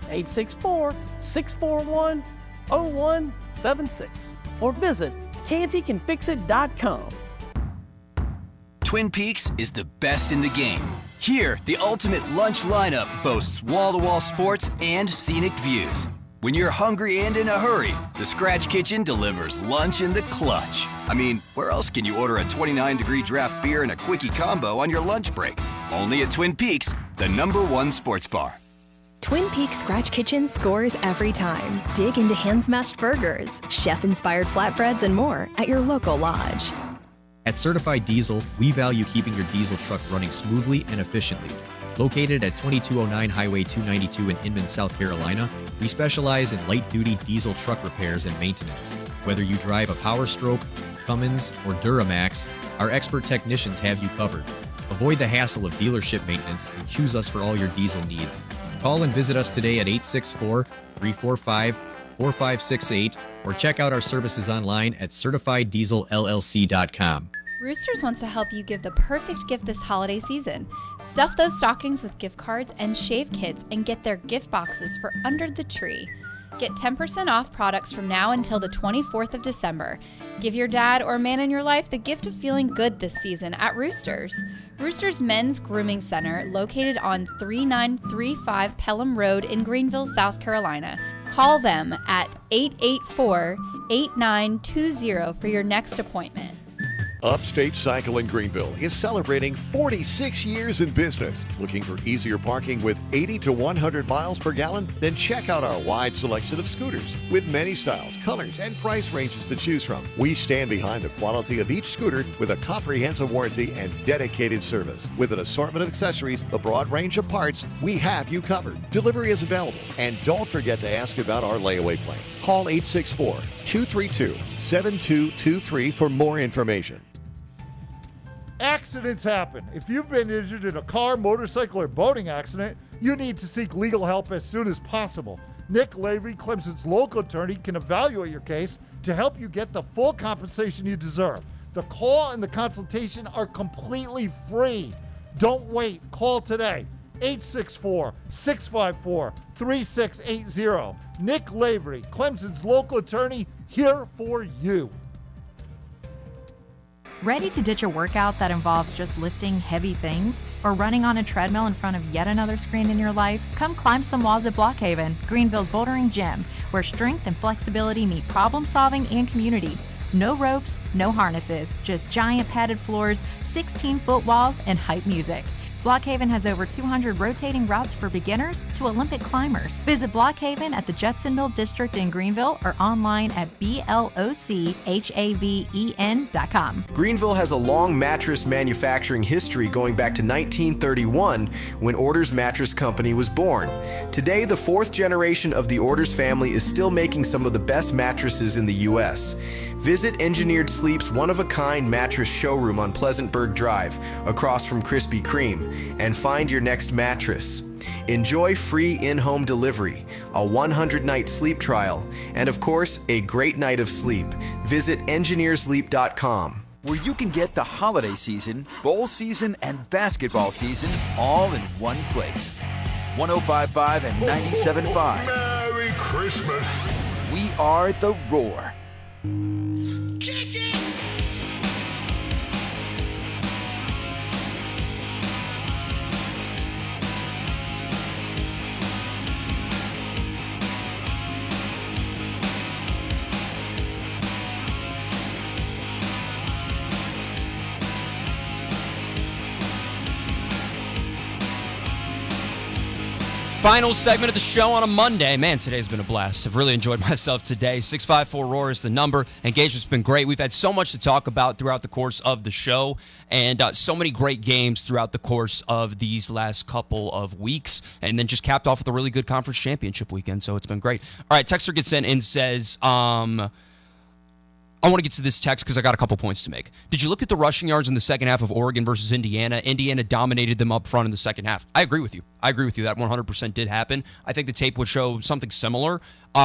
864-641-0176, or visit cantycanfixit.com. Twin Peaks is the best in the game. Here, the ultimate lunch lineup boasts wall-to-wall sports and scenic views. When you're hungry and in a hurry, the Scratch Kitchen delivers lunch in the clutch. I mean, where else can you order a 29-degree draft beer and a quickie combo on your lunch break? Only at Twin Peaks, the #1 sports bar. Twin Peaks Scratch Kitchen scores every time. Dig into hand-smashed burgers, chef-inspired flatbreads, and more at your local lodge. At Certified Diesel, we value keeping your diesel truck running smoothly and efficiently. Located at 2209 Highway 292 in Inman, South Carolina, we specialize in light-duty diesel truck repairs and maintenance. Whether you drive a Power Stroke, Cummins, or Duramax, our expert technicians have you covered. Avoid the hassle of dealership maintenance and choose us for all your diesel needs. Call and visit us today at 864-345-4568 or check out our services online at CertifiedDieselLLC.com. Roosters wants to help you give the perfect gift this holiday season. Stuff those stockings with gift cards and shave kits and get their gift boxes for under the tree. Get 10% off products from now until the 24th of December. Give your dad or man in your life the gift of feeling good this season at Roosters. Roosters Men's Grooming Center, located on 3935 Pelham Road in Greenville, South Carolina. Call them at 884-8920 for your next appointment. Upstate Cycle in Greenville is celebrating 46 years in business. Looking for easier parking with 80 to 100 miles per gallon? Then check out our wide selection of scooters with many styles, colors, and price ranges to choose from. We stand behind the quality of each scooter with a comprehensive warranty and dedicated service. With an assortment of accessories, a broad range of parts, we have you covered. Delivery is available. And don't forget to ask about our layaway plan. Call 864-232-7223 for more information. Accidents happen. If you've been injured in a car, motorcycle, or boating accident, you need to seek legal help as soon as possible. Nick Lavery, Clemson's local attorney, can evaluate your case to help you get the full compensation you deserve. The call and the consultation are completely free. Don't wait. Call today. 864-654-3680. Nick Lavery, Clemson's local attorney, here for you. Ready to ditch a workout that involves just lifting heavy things or running on a treadmill in front of yet another screen in your life? Come climb some walls at Blockhaven, Greenville's bouldering gym, where strength and flexibility meet problem solving and community. No ropes, no harnesses, just giant padded floors, 16-foot walls, and hype music. Blockhaven has over 200 rotating routes for beginners to Olympic climbers. Visit Blockhaven at the Judson Mill District in Greenville or online at BLOCHAVEN.com. Greenville has a long mattress manufacturing history going back to 1931 when Orders Mattress Company was born. Today, the fourth generation of the Orders family is still making some of the best mattresses in the U.S. Visit Engineered Sleep's one-of-a-kind mattress showroom on Pleasantburg Drive, across from Krispy Kreme, and find your next mattress. Enjoy free in-home delivery, a 100-night sleep trial, and of course, a great night of sleep. Visit engineersleep.com. Where you can get the holiday season, bowl season, and basketball season all in one place. 105.5 and 97.5. Merry Christmas. We are The Roar. Final segment of the show on a Monday. Man, today's been a blast. I've really enjoyed myself today. 654-ROAR is the number. Engagement's been great. We've had so much to talk about throughout the course of the show, and so many great games throughout the course of these last couple of weeks, and then just capped off with a really good conference championship weekend, so it's been great. All right, texter gets in and says, I want to get to this text because I got a couple points to make. Did you look at the rushing yards in the second half of Oregon versus Indiana? Indiana dominated them up front in the second half. I agree with you. That 100% did happen. I think the tape would show something similar.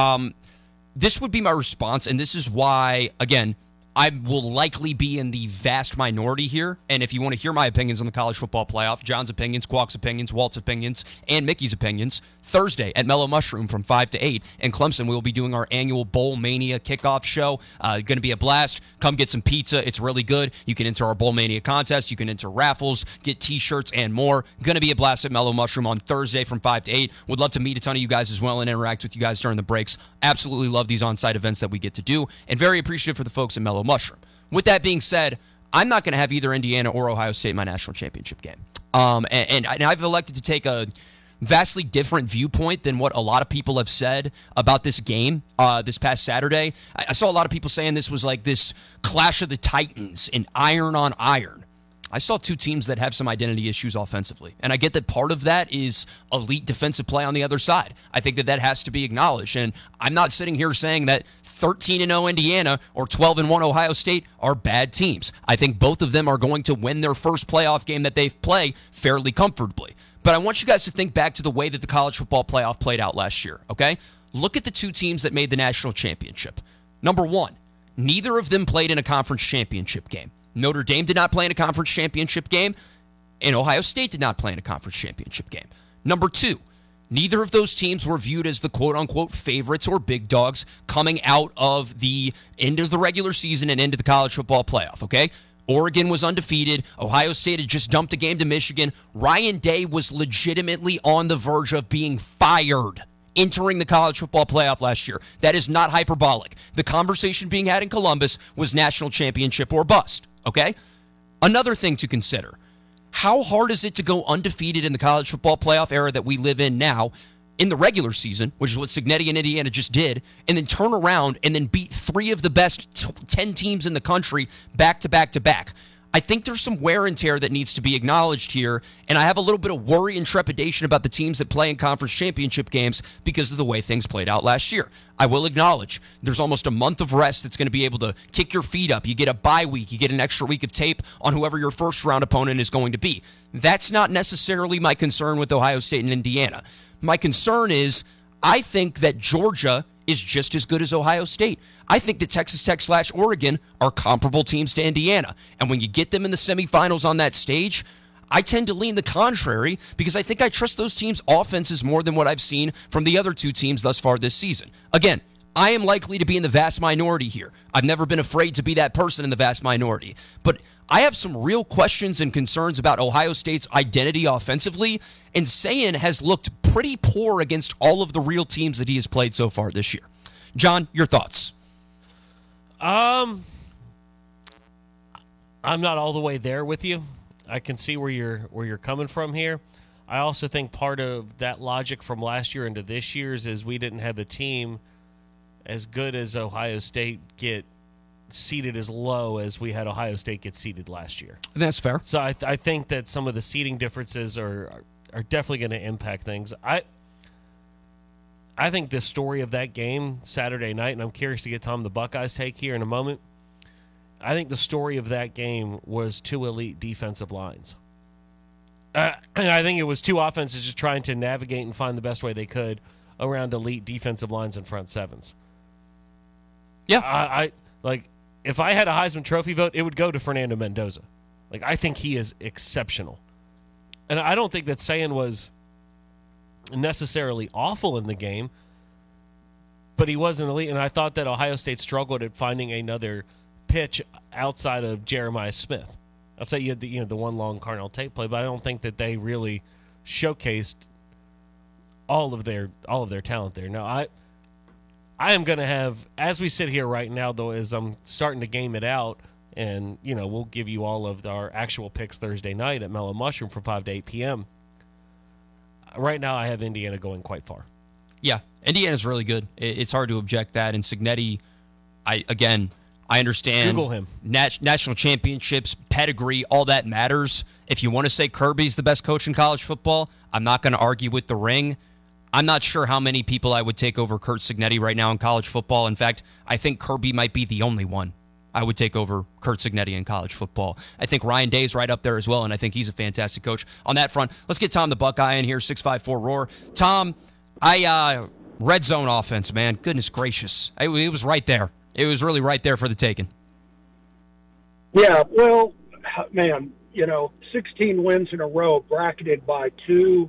This would be my response, and this is why, again, I will likely be in the vast minority here. And if you want to hear my opinions on the college football playoff, John's opinions, Quack's opinions, Walt's opinions, and Mickey's opinions, Thursday at Mellow Mushroom from 5 to 8. In Clemson, we will be doing our annual Bowl Mania kickoff show. Going to be a blast. Come get some pizza. It's really good. You can enter our Bowl Mania contest. You can enter raffles, get T-shirts, and more. Going to be a blast at Mellow Mushroom on Thursday from 5 to 8. Would love to meet a ton of you guys as well and interact with you guys during the breaks. Absolutely love these on-site events that we get to do, and very appreciative for the folks at Mellow Mushroom. With that being said, I'm not going to have either Indiana or Ohio State in my national championship game. And I've elected to take a vastly different viewpoint than what a lot of people have said about this game this past Saturday. I saw a lot of people saying this was like this clash of the Titans and iron on iron. I saw two teams that have some identity issues offensively. And I get that part of that is elite defensive play on the other side. I think that has to be acknowledged. And I'm not sitting here saying that 13-0 Indiana or 12-1 Ohio State are bad teams. I think both of them are going to win their first playoff game that they play fairly comfortably. But I want you guys to think back to the way that the college football playoff played out last year, okay? Look at the two teams that made the national championship. Number one, neither of them played in a conference championship game. Notre Dame did not play in a conference championship game, and Ohio State did not play in a conference championship game. Number two, neither of those teams were viewed as the quote-unquote favorites or big dogs coming out of the end of the regular season and into the college football playoff, okay? Oregon was undefeated. Ohio State had just dumped a game to Michigan. Ryan Day was legitimately on the verge of being fired entering the college football playoff last year. That is not hyperbolic. The conversation being had in Columbus was national championship or bust, okay? Another thing to consider, how hard is it to go undefeated in the college football playoff era that we live in now in the regular season, which is what Cignetti and Indiana just did, and then turn around and then beat 3 of the best 10 teams in the country back to back to back? I think there's some wear and tear that needs to be acknowledged here, and I have a little bit of worry and trepidation about the teams that play in conference championship games because of the way things played out last year. I will acknowledge there's almost a month of rest that's going to be able to kick your feet up. You get a bye week. You get an extra week of tape on whoever your first-round opponent is going to be. That's not necessarily my concern with Ohio State and Indiana. My concern is I think that Georgia is just as good as Ohio State. I think that Texas Tech / Oregon are comparable teams to Indiana. And when you get them in the semifinals on that stage, I tend to lean the contrary because I think I trust those teams' offenses more than what I've seen from the other 2 teams thus far this season. Again, I am likely to be in the vast minority here. I've never been afraid to be that person in the vast minority. But I have some real questions and concerns about Ohio State's identity offensively, and Sayan has looked pretty poor against all of the real teams that he has played so far this year. John, your thoughts? I'm not all the way there with you. I can see where you're coming from here. I also think part of that logic from last year into this year's is we didn't have a team as good as Ohio State get seated as low as we had Ohio State get seated last year. That's fair. So I think that some of the seating differences are definitely going to impact things. I think the story of that game Saturday night, and I'm curious to get Tom the Buckeyes' take here in a moment, I think the story of that game was 2 elite defensive lines. I think it was 2 offenses just trying to navigate and find the best way they could around elite defensive lines and front sevens. Yeah. I like, if I had a Heisman Trophy vote, it would go to Fernando Mendoza. Like, I think he is exceptional. And I don't think that Sayan was necessarily awful in the game, but he wasn't elite. And I thought that Ohio State struggled at finding another pitch outside of Jeremiah Smith. I'll say you had the one long Carnell Tate play, but I don't think that they really showcased all of their talent there. Now, I am going to have, as we sit here right now, though, as I'm starting to game it out, and we'll give you all of our actual picks Thursday night at Mellow Mushroom from 5 to 8 p.m. Right now, I have Indiana going quite far. Yeah, Indiana's really good. It's hard to object that. And Cignetti, I understand. Google him. National championships, pedigree, all that matters. If you want to say Kirby's the best coach in college football, I'm not going to argue with the ring. I'm not sure how many people I would take over Curt Cignetti right now in college football. In fact, I think Kirby might be the only one I would take over Curt Cignetti in college football. I think Ryan Day's right up there as well, and I think he's a fantastic coach on that front. Let's get Tom the Buckeye in here, 654 Roar. Tom, red zone offense, man. Goodness gracious. It was right there. It was really right there for the taking. Yeah, well, man, 16 wins in a row bracketed by 2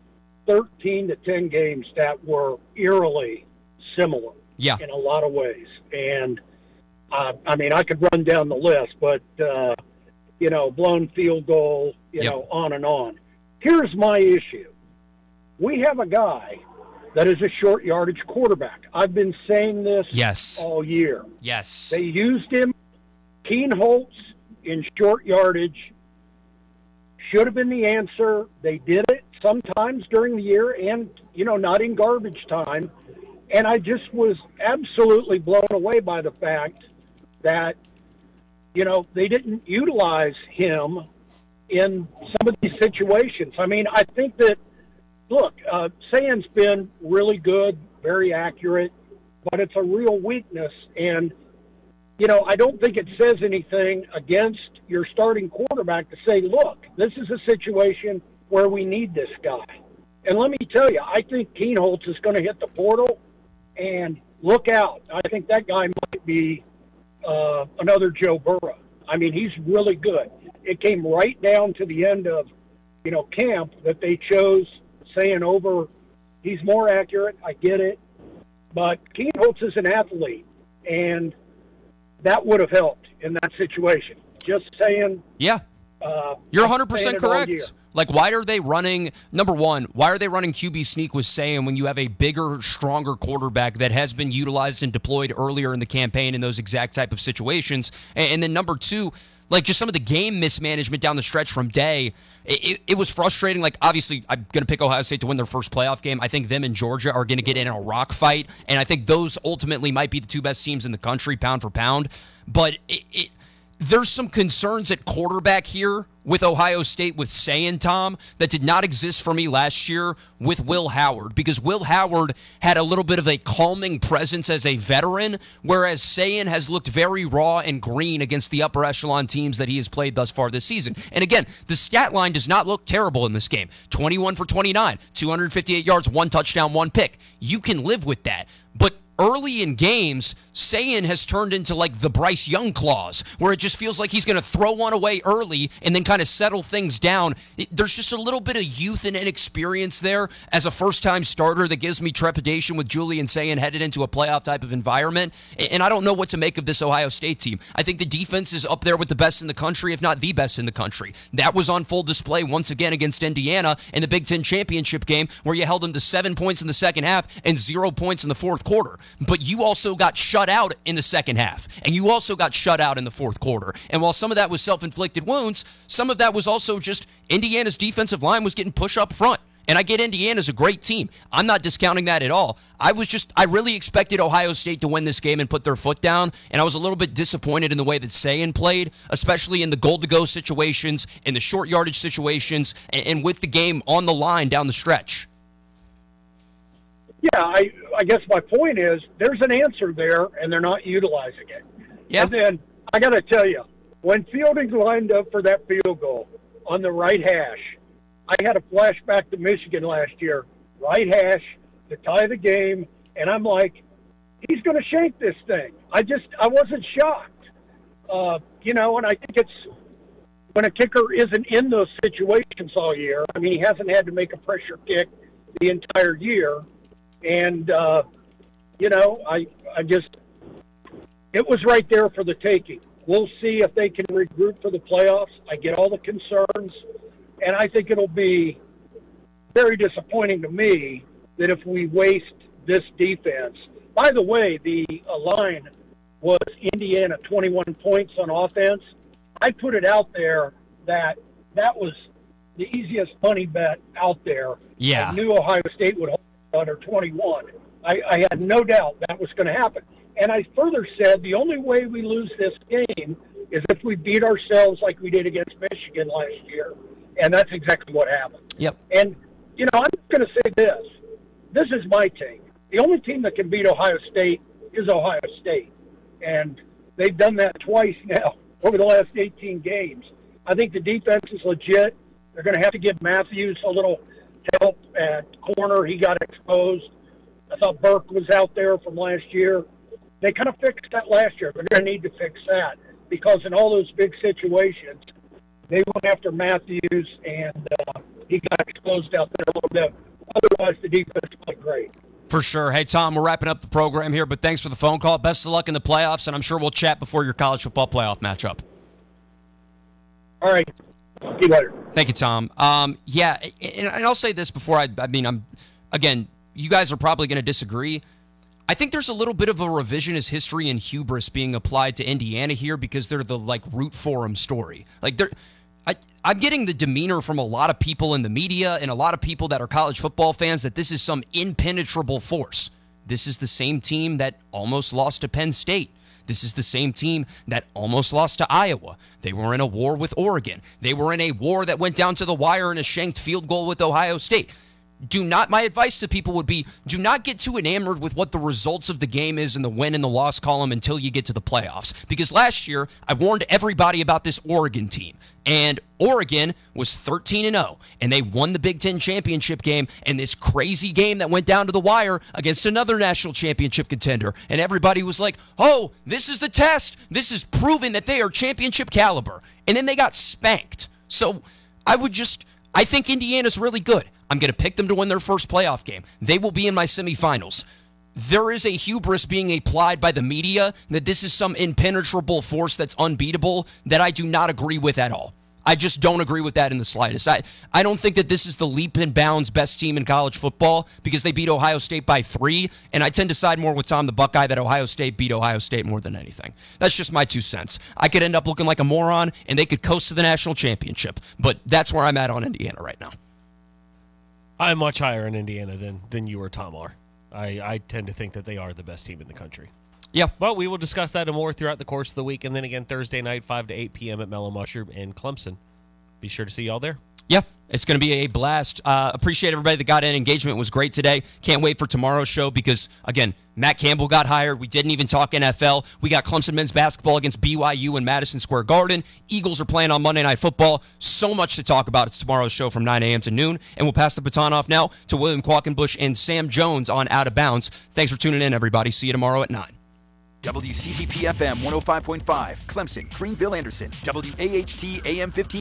13-10 games that were eerily similar in a lot of ways. And I could run down the list, but, blown field goal, on and on. Here's my issue. We have a guy that is a short yardage quarterback. I've been saying this all year. Yes. They used him, Keenholz, in short yardage. Should have been the answer. They did it sometimes during the year and, not in garbage time. And I just was absolutely blown away by the fact that, they didn't utilize him in some of these situations. I think that, look, Sayan's been really good, very accurate, but it's a real weakness. And, I don't think it says anything against your starting quarterback to say, look, this is a situation where we need this guy. And let me tell you, I think Keenholz is going to hit the portal, and look out. I think that guy might be another Joe Burrow. He's really good. It came right down to the end of, camp that they chose Sayan over. He's more accurate. I get it. But Keenholz is an athlete, and that would have helped in that situation. Just saying. Yeah. You're 100% correct. Like, why are they running, number one, why are they running QB sneak with Sayin when you have a bigger, stronger quarterback that has been utilized and deployed earlier in the campaign in those exact type of situations? And then number two, like, just some of the game mismanagement down the stretch from Day, it was frustrating. Like, obviously, I'm going to pick Ohio State to win their first playoff game. I think them and Georgia are going to get in a rock fight, and I think those ultimately might be the two best teams in the country, pound for pound. But there's some concerns at quarterback here with Ohio State with Sayin, Tom, that did not exist for me last year with Will Howard, because Will Howard had a little bit of a calming presence as a veteran, whereas Sayin has looked very raw and green against the upper echelon teams that he has played thus far this season. And again, the stat line does not look terrible in this game. 21 for 29, 258 yards, 1 touchdown, 1 pick. You can live with that. But early in games, Sayin has turned into like the Bryce Young clause, where it just feels like he's going to throw one away early and then kind of settle things down. There's just a little bit of youth and inexperience there as a first-time starter that gives me trepidation with Julian Sayin headed into a playoff type of environment. And I don't know what to make of this Ohio State team. I think the defense is up there with the best in the country, if not the best in the country. That was on full display once again against Indiana in the Big Ten championship game, where you held them to 7 points in the second half and 0 points in the fourth quarter. But you also got shut out in the second half, and you also got shut out in the fourth quarter. And while some of that was self-inflicted wounds, some of that was also just Indiana's defensive line was getting pushed up front. And I get Indiana's a great team. I'm not discounting that at all. I really expected Ohio State to win this game and put their foot down, and I was a little bit disappointed in the way that Sayin played, especially in the goal-to-go situations, in the short yardage situations, and with the game on the line down the stretch. Yeah, I guess my point is there's an answer there, and they're not utilizing it. Yeah. And then I got to tell you, when Fielding lined up for that field goal on the right hash, I had a flashback to Michigan last year, right hash to tie the game, and I'm like, he's going to shank this thing. I wasn't shocked. And I think it's when a kicker isn't in those situations all year. I mean, he hasn't had to make a pressure kick the entire year. And, it was right there for the taking. We'll see if they can regroup for the playoffs. I get all the concerns, and I think it'll be very disappointing to me that if we waste this defense. By the way, the line was Indiana 21 points on offense. I put it out there that was the easiest money bet out there. Yeah. I knew Ohio State would hold under 21. I had no doubt that was going to happen. And I further said the only way we lose this game is if we beat ourselves like we did against Michigan last year. And that's exactly what happened. Yep. And, I'm going to say this. This is my take. The only team that can beat Ohio State is Ohio State. And they've done that twice now over the last 18 games. I think the defense is legit. They're going to have to give Matthews a little help at corner. He got exposed. I thought Burke was out there from last year. They kind of fixed that last year. They're going to need to fix that because in all those big situations, they went after Matthews, and he got exposed out there a little bit. Otherwise, the defense played great. For sure. Hey, Tom, we're wrapping up the program here, but thanks for the phone call. Best of luck in the playoffs, and I'm sure we'll chat before your college football playoff matchup. All right. See you later. Thank you, Tom. And I'll say this before again, you guys are probably going to disagree. I think there's a little bit of a revisionist history and hubris being applied to Indiana here because they're the root forum story. I'm getting the demeanor from a lot of people in the media and a lot of people that are college football fans that this is some impenetrable force. This is the same team that almost lost to Penn State. This is the same team that almost lost to Iowa. They were in a war with Oregon. They were in a war that went down to the wire in a shanked field goal with Ohio State. My advice to people would be, do not get too enamored with what the results of the game is in the win and the loss column until you get to the playoffs. Because last year, I warned everybody about this Oregon team. And Oregon was 13-0, and they won the Big Ten championship game in this crazy game that went down to the wire against another national championship contender. And everybody was like, oh, this is the test. This is proving that they are championship caliber. And then they got spanked. So I think Indiana's really good. I'm going to pick them to win their first playoff game. They will be in my semifinals. There is a hubris being applied by the media that this is some impenetrable force that's unbeatable that I do not agree with at all. I just don't agree with that in the slightest. I don't think that this is the leap and bounds best team in college football because they beat Ohio State by 3, and I tend to side more with Tom the Buckeye that Ohio State beat Ohio State more than anything. That's just my 2 cents. I could end up looking like a moron, and they could coast to the national championship, but that's where I'm at on Indiana right now. I'm much higher in Indiana than you or Tom are. I tend to think that they are the best team in the country. Yeah. But we will discuss that and more throughout the course of the week. And then again, Thursday night, 5 to 8 p.m. at Mellow Mushroom in Clemson. Be sure to see y'all there. Yeah, it's going to be a blast. Appreciate everybody that got in. Engagement was great today. Can't wait for tomorrow's show because, again, Matt Campbell got hired. We didn't even talk NFL. We got Clemson men's basketball against BYU in Madison Square Garden. Eagles are playing on Monday Night Football. So much to talk about. It's tomorrow's show from 9 a.m. to noon. And we'll pass the baton off now to William Qualkenbush and Sam Jones on Out of Bounds. Thanks for tuning in, everybody. See you tomorrow at 9. WCCP FM 105.5, Clemson, Greenville, Anderson, WAHT AM 15.